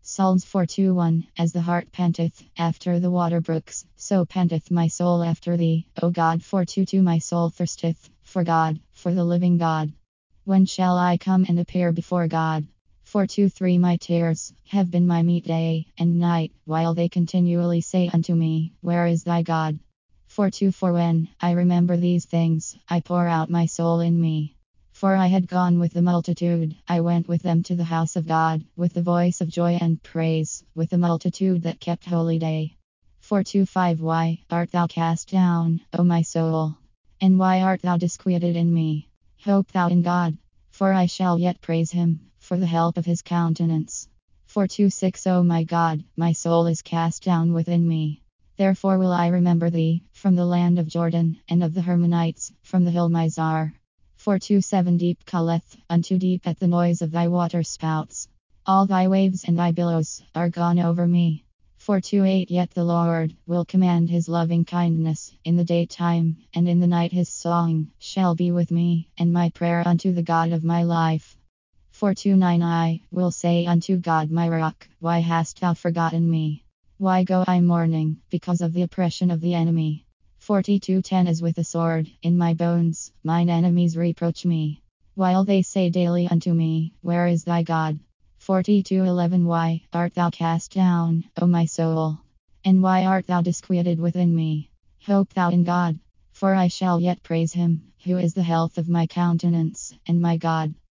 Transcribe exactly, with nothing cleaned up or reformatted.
Psalms four two one. As the hart panteth after the water brooks, so panteth my soul after thee, O God. four two two. My soul thirsteth for God, for the living God. When shall I come and appear before God? four two three. My tears have been my meat day and night, while they continually say unto me, Where is thy God? four two four. When I remember these things, I pour out my soul in me. For I had gone with the multitude, I went with them to the house of God, with the voice of joy and praise, with the multitude that kept holy day. four two five. Why art thou cast down, O my soul? And why art thou disquieted in me? Hope thou in God, for I shall yet praise him, for the help of his countenance. four two six. O my God, my soul is cast down within me. Therefore will I remember thee, from the land of Jordan, and of the Hermonites, from the hill Mizar. four two seven. Deep calleth unto deep at the noise of thy water spouts. All thy waves and thy billows are gone over me. four two eight. Yet the Lord will command his loving kindness in the daytime, and in the night his song shall be with me, and my prayer unto the God of my life. four two nine. I will say unto God my rock, why hast thou forgotten me? Why go I mourning because of the oppression of the enemy? forty-two ten. As with a sword in my bones, mine enemies reproach me, while they say daily unto me, Where is thy God? forty-two eleven. Why art thou cast down, O my soul? And why art thou disquieted within me? Hope thou in God, for I shall yet praise him, who is the health of my countenance, and my God.